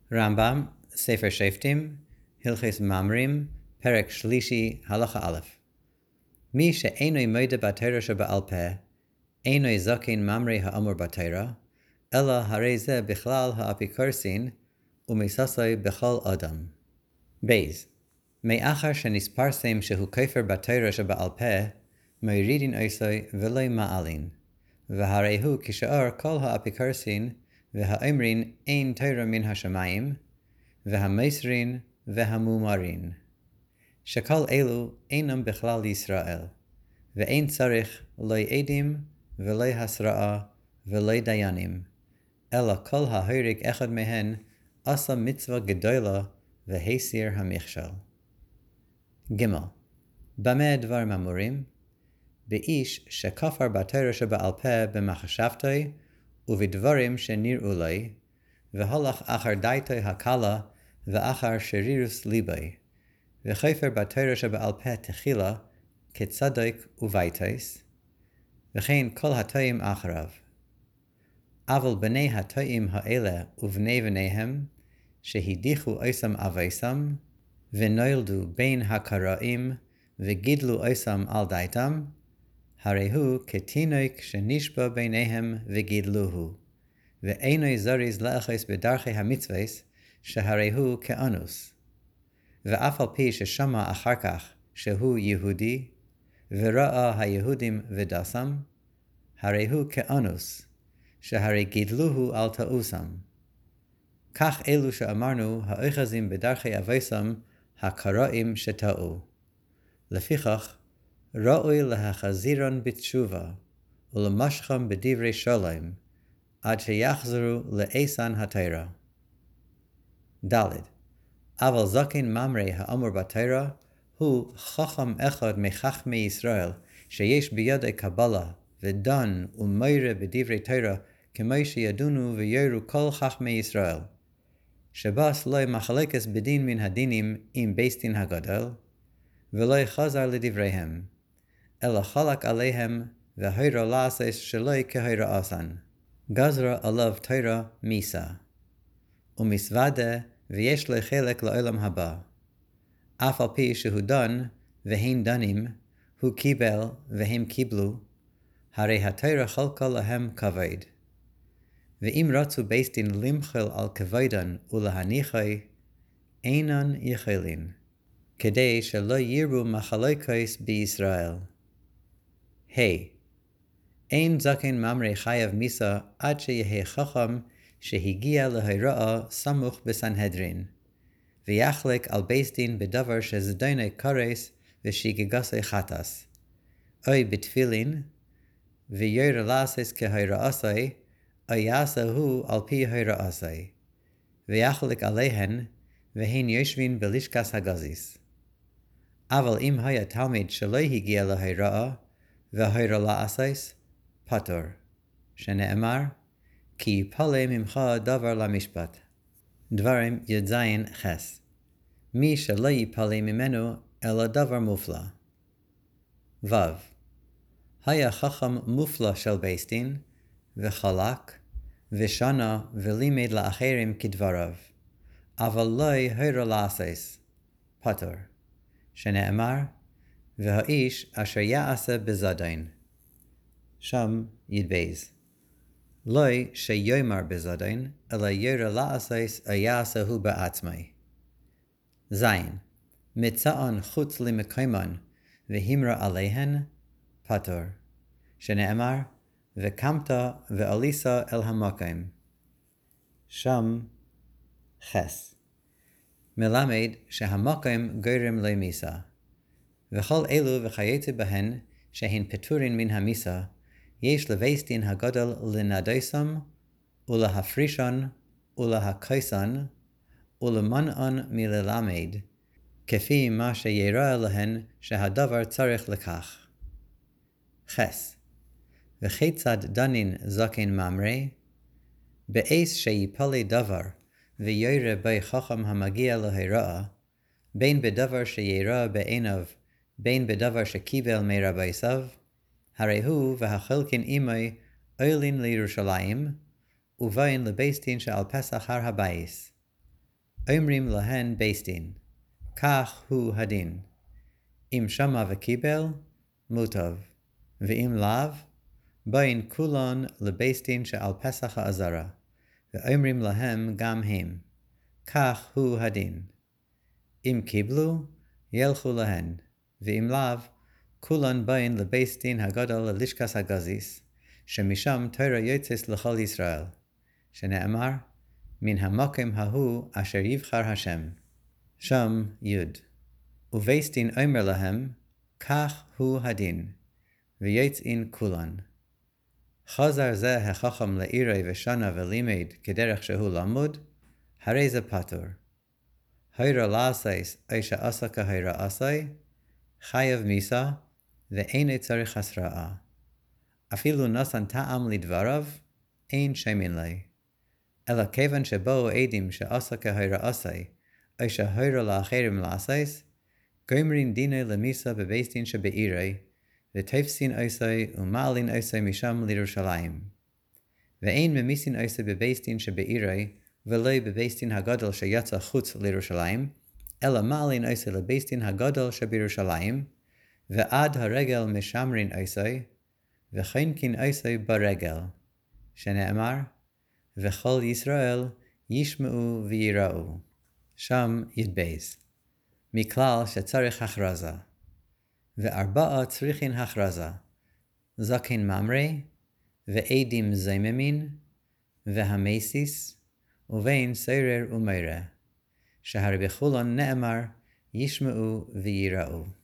רמב"ם, ספר שופטים, הלכות ממרים, פרק שלישי, הלכה א'. מי שאינו מודה בתורה שבעל פה, אינו זקן ממרי האמור בתורה, אלא הרי זה בכלל האפיקורסין, ומססוי בכל אדם. בייז, מאחר שנספרסם שהוא כופר בתורה שבעל פה, מורידין עושוי ולא מעלין. והרי הוא כשאר כל האפיקורסין, והאומרין אין תורה מן השמיים, והמסרין והמומרין. שכל אלו אינם בכלל ישראל, ואין צריך לא עדים ולא הסרעה ולא דיינים, אלא כל ההורג אחד מהן עשה מצווה גדולה והסיר המכשול. ג. במה דברים אמורים? באיש שכפר בתורה שבעל פה במחשבתו ובדברים שנראו לו, והלך אחר דעתו הקלה ואחר שרירוס ליבו, וכופר בתורה שבעל פה תחילה כצדוק וביתוס, וכן כל הטועים אחריו. אבל בני הטועים האלה ובני בניהם, שהדיחו עושם אבויסם, ונולדו בין הקראים, וגידלו עושם על דעתם, הרי הוא כתינוק שנשבע ביניהם וגידלוהו, ואינו זריז לאחוז בדרכי המצוות, שהרי הוא כאנוס. ואף על פי ששמע אחר כך שהוא יהודי, וראה היהודים ודסם, הרי הוא כאנוס, שהרי גידלוהו על תאוסם. כך אלו שאמרנו האוחזים בדרכי אבויסם הקראים שטעו. לפיכך, ראוי להחזירן בתשובה, ולמשכם בדברי שלום, עד שיחזרו לעשן התורה. ד. אבל זקן ממרי האמור בתורה, הוא חכם אחד מחכמי ישראל, שיש בידי קבלה, ודן ומורה בדברי תורה, כמו שידונו ויורו כל חכמי ישראל. שבס לא מחלקס בדין מן הדינים עם בית דין הגדול, ולא חזר לדבריהם, אלא חלק עליהם והורו לעשות שלא כהוראסן. גזרה עליו תורה מיסה, ומסוודה ויש לו חלק לעולם הבא. אף על פי שהוא דן והם דנים, הוא קיבל והם קיבלו, הרי התורה חלקה להם כבוד. ואם רצו בית דין למחול על כבודן ולהניחוי, אינן יכולים, כדי שלא ירבו מחלוקות בישראל. אין זקן ממרי חייב מיסה עד שיהיה חכם שהגיע להוראה סמוך בסנהדרין, ויחלק על בית דין בדבר שזדונו קורס ושגיגסו חטס, או בתפילין, ויורא לעשות כהוראסו, או יעשה הוא על פי הוראסו, ויחלק עליהן, והן יושבין בלשכת הגזיס. אבל אם היה תלמיד שלא הגיע להוראה, וההורא לעשות, פטור, שנאמר, כי יפלה ממך דבר למשפט. דברים י"ז חס. מי שלא יפלה ממנו, אלא דבר מופלא. ו. היה חכם מופלא של בית דין, וחלק, ושנה ולימד לאחרים כדבריו, אבל לא הורא לעשות, פטור, שנאמר, והאיש אשר יעשה בזדון. שם ידבייז. לא שיאמר בזדון, אלא יורא לעשות או יעשה הוא בעצמי. ז. מצאן חוץ למקומן, והמרה עליהן, פטור, שנאמר, וקמת ועליסה אל המקום. שם חס. מלמד שהמקום גורם למיסה. וכל אלו וכיוצא בהן, שהן פטורין מן המיסה, יש לבית דין הגדול לנדוסם, ולהפרישן, ולהקייסן, ולמנען מללמד, כפי מה שיראה להן שהדבר צריך לכך. חס. וכיצד דנין זקן ממרי? באס שיפלה דבר, וירא בי חכם המגיע להוראה, בין בדבר שירא בעיניו, בין בדבר שקיבל מרבייסיו, הרי הוא והחלקין עמי עולין לירושלים, ובאין לבית דין שעל פסח הר הבייס. אומרים להן בייס דין, כך הוא הדין. אם שמע וקיבל, מוטב, ואם לאו, באין כולן לבייס דין שעל פסח העזרה, ואומרים להם גם הם, כך הוא הדין. אם קיבלו, ילכו להן, ואם לאו, כולן באין לבייס דין הגדול ללשכת הגזיס, שמשם תורה יוצאת לכל ישראל, שנאמר, מן המקום ההוא אשר יבחר השם. שם יוד. ובייס דין אומר להם, כך הוא הדין, ויוצאין כולן. חזר זה החכם לעירי ושנה ולימד כדרך שהוא למוד, הרי זה פטור. הירה לעשייס אי שעשה כהירה עשי, חייב מיסה, ואין צריך הסרעה. אפילו נתן טעם לדבריו, אין שמין לי. אלא כיוון שבאו עדים שעשה כהירה עשי, אי שהירה לאחרים לעשייס, גומרין דיני למיסה בבייס דין שבעירי, ותפסין עשי ומעלין עשי משם לירושלים. ואין ממיסין עשי בבייס דין שבעירי, ולא בבייס דין הגדול שיצא חוץ לירושלים, אלא מעלין עשי לבייס דין הגדול שבירושלים, ועד הרגל משמרין עשי, וחנקין עשי ברגל, שנאמר, וכל ישראל ישמעו ויראו. שם ידבייס. מכלל שצריך הכרזה. וארבעה צריכין הכרזה, זקן ממרי, ועדים זממין, והמסיס, ובין סרר ומרע, שהרי בכולן נאמר, ישמעו ויראו.